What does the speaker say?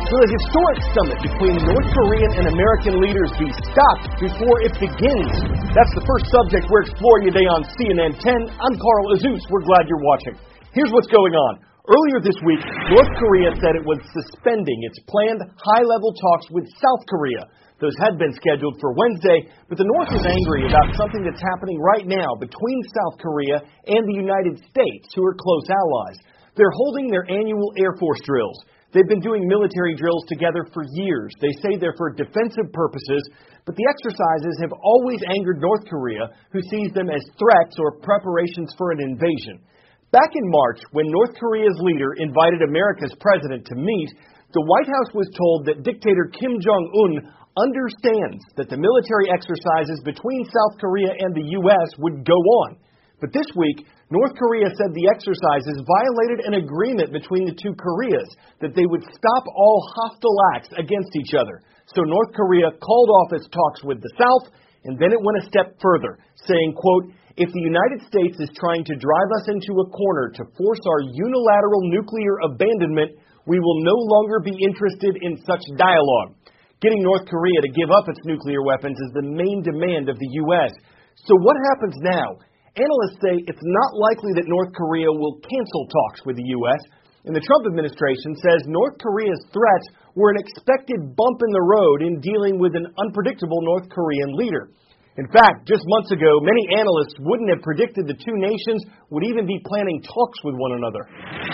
Will a historic summit between North Korean and American leaders be stopped before it begins? That's the first subject we're exploring today on CNN 10. I'm Carl Azuz. We're glad you're watching. Here's what's going on. Earlier this week, North Korea said it was suspending its planned high-level talks with South Korea. Those had been scheduled for Wednesday, but the North is angry about something that's happening right now between South Korea and the United States, who are close allies. They're holding their annual Air Force drills. They've been doing military drills together for years. They say they're for defensive purposes, but the exercises have always angered North Korea, who sees them as threats or preparations for an invasion. Back in March, when North Korea's leader invited America's president to meet, the White House was told that dictator Kim Jong-un understands that the military exercises between South Korea and the U.S. would go on. But this week, North Korea said the exercises violated an agreement between the two Koreas that they would stop all hostile acts against each other. So North Korea called off its talks with the South, and then it went a step further, saying, quote, "If the United States is trying to drive us into a corner to force our unilateral nuclear abandonment, we will no longer be interested in such dialogue." Getting North Korea to give up its nuclear weapons is the main demand of the U.S. So what happens now? Analysts say it's not likely that North Korea will cancel talks with the U.S., and the Trump administration says North Korea's threats were an expected bump in the road in dealing with an unpredictable North Korean leader. In fact, just months ago, many analysts wouldn't have predicted the two nations would even be planning talks with one another.